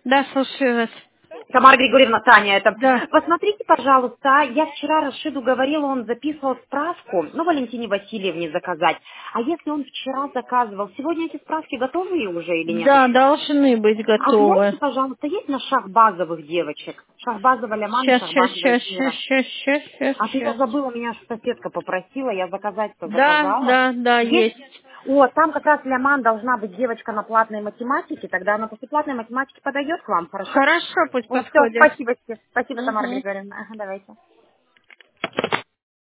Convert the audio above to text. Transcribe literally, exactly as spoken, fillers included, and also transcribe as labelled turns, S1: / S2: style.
S1: Да, слушаю вас.
S2: Тамара Григорьевна, Таня, это.
S1: Да.
S2: Посмотрите, пожалуйста, я вчера Рашиду говорила, он записывал справку, ну, Валентине Васильевне заказать. А если он вчера заказывал, сегодня эти справки готовы уже или нет
S1: Да,
S2: еще?
S1: должны быть
S2: А гляньте,
S1: готовы.
S2: пожалуйста, есть на шахбазовых девочек? Шахбазовая Ляман и
S1: Сейчас, сейчас,
S2: шахбазовая
S1: сейчас, сейчас,
S2: Мира.
S1: сейчас, сейчас, сейчас,
S2: А ты я
S1: сейчас.
S2: забыла, меня аж соседка попросила, я заказать-то
S1: Да,
S2: заказала.
S1: да, да,
S2: Есть?
S1: есть.
S2: О, там как раз Ляман должна быть девочка на платной математике, тогда она после платной математики подойдет к вам, хорошо?
S1: Хорошо, пусть
S2: Вот, все,
S1: подходит.
S2: спасибо тебе. Спасибо, Тамара
S1: Угу.
S2: Григорьевна. Ага, давайте.